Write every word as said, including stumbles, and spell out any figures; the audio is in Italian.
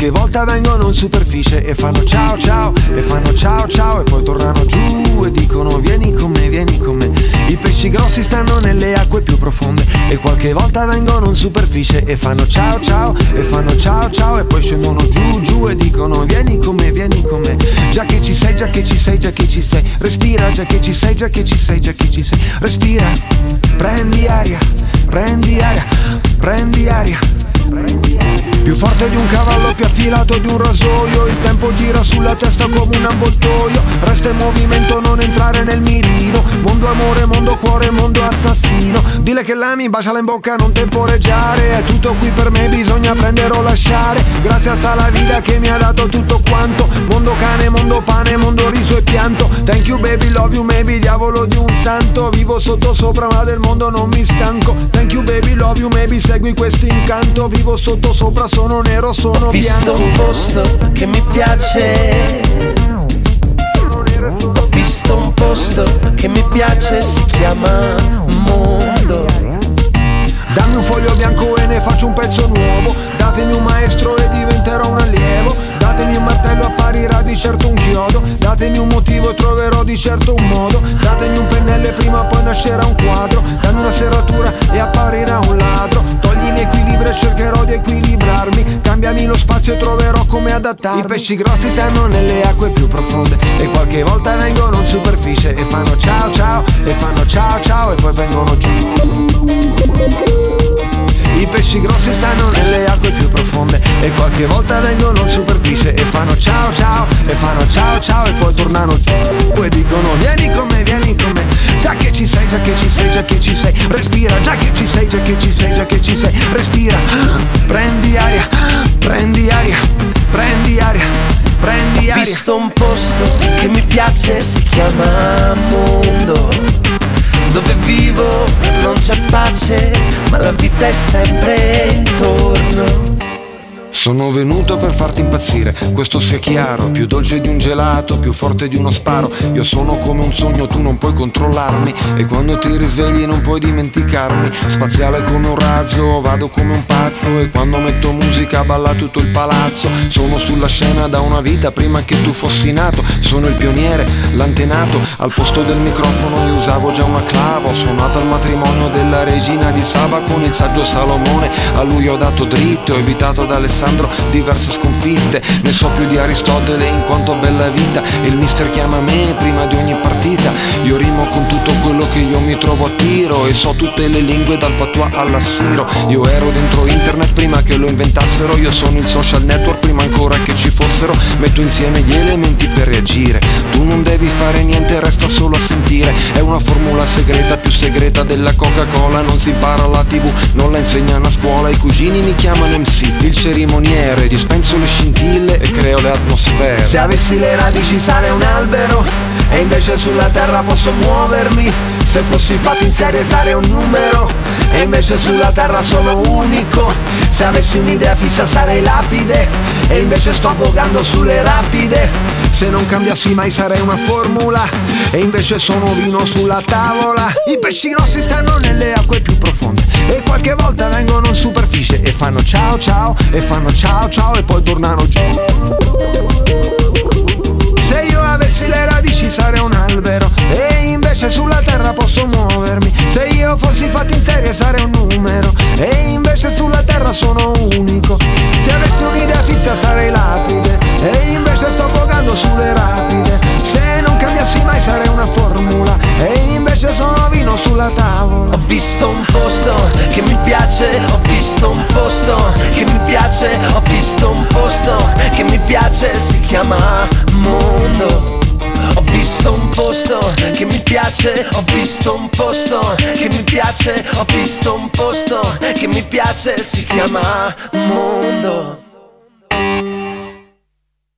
qualche volta vengono in superficie e fanno ciao ciao, e fanno ciao ciao, e poi tornano giù e dicono vieni con me, vieni con me. I pesci grossi stanno nelle acque più profonde e qualche volta vengono in superficie e fanno ciao ciao, e fanno ciao ciao, e poi scendono giù giù e dicono vieni con me, vieni con me. Già che ci sei, già che ci sei, già che ci sei, respira, già che ci sei, già che ci sei, già che ci sei, respira, prendi aria, prendi aria, prendi aria, prendi aria. Più forte di un cavallo, più affilato di un rasoio, il tempo gira sulla testa come un avvoltoio, resta in movimento, non entrare nel mirino. Mondo amore, mondo cuore, mondo assassino. Dile che l'ami, baciala in bocca, non temporeggiare. È tutto qui per me, bisogna prendere o lasciare. Grazie alla vita che mi ha dato tutto quanto. Mondo cane, mondo pane, mondo riso e pianto. Thank you baby, love you maybe, diavolo di un santo. Vivo sotto sopra ma del mondo non mi stanco. Thank you baby, love you maybe, segui questo incanto. Vivo sotto sopra, sono nero, sono Ho visto bianco. un posto che mi piace. Ho visto un posto che mi piace, si chiama mondo. Dammi un foglio bianco e ne faccio un pezzo nuovo. Datemi un maestro e diventerò un allievo. Datemi un martello, apparirà di certo un chiodo. Datemi un motivo e troverò di certo un modo. Datemi un pennello e prima o poi nascerà un quadro. Dammi una serratura e apparirà un ladro. Togli i miei equilibri e cercherò di equilibrarmi. Cambiami lo spazio e troverò come adattarmi. I pesci grossi stanno nelle acque più profonde e qualche volta vengono in superficie e fanno ciao ciao, e fanno ciao ciao, e poi vengono giù. I pesci grossi stanno nelle acque più profonde e qualche volta vengono in superficie e fanno ciao ciao, e fanno ciao ciao, e poi tornano giù e dicono vieni con me, vieni con me. Già che ci sei, già che ci sei, già che ci sei, respira, già che ci sei, già che ci sei, già che ci sei, respira, prendi aria, prendi aria, prendi aria, prendi aria. Ho visto un posto che mi piace, si chiama mondo. Dove vivo non c'è pace, ma la vita è sempre intorno. Sono venuto per farti impazzire, questo sia chiaro. Più dolce di un gelato, più forte di uno sparo. Io sono come un sogno, tu non puoi controllarmi. E quando ti risvegli non puoi dimenticarmi. Spaziale come un razzo, vado come un pazzo. E quando metto musica balla tutto il palazzo. Sono sulla scena da una vita prima che tu fossi nato. Sono il pioniere, l'antenato. Al posto del microfono io usavo già una clava. Ho suonato al matrimonio della regina di Saba con il saggio Salomone. A lui ho dato dritto, ho evitato da Alessandro diverse sconfitte. Ne so più di Aristotele in quanto a bella vita. E il mister chiama me prima di ogni partita. Io rimo con tutto quello che io mi trovo a tiro. E so tutte le lingue dal patois all'assiro. Io ero dentro internet prima che lo inventassero. Io sono il social network prima ancora che ci fossero. Metto insieme gli elementi per reagire. Tu non devi fare niente, resta solo a sentire. È una formula segreta, più segreta della Coca-Cola. Non si impara alla tv, non la insegnano a scuola. I cugini mi chiamano M C, il cerimoniere. Dispenso le scintille e creo le atmosfere. Se avessi le radici sarei un albero e invece sulla terra posso muovermi. Se fossi fatto in serie sarei un numero e invece sulla terra sono unico. Se avessi un'idea fissa sarei lapide e invece sto vogando sulle rapide. Se non cambiassi mai sarei una formula e invece sono vino sulla tavola. I pesci grossi stanno nelle acque più profonde e qualche volta vengono in superficie e fanno ciao ciao, e fanno ciao ciao, e poi tornano giù. Se io avessi le radici sarei un albero e invece sulla terra posso muovermi. Se io fossi fatto in serie sarei un numero e invece sulla terra sono unico. Se avessi un'idea fissa sarei lapide e invece sto vogando sulle rapide. Se non cambiassi mai sarei una formula e invece sono vino sulla tavola. Ho visto un posto che mi piace, ho visto un posto che mi piace, ho visto un posto che mi piace, si chiama mondo. Ho visto un posto che mi piace, ho visto un posto che mi piace, ho visto un posto che mi piace, si chiama mondo.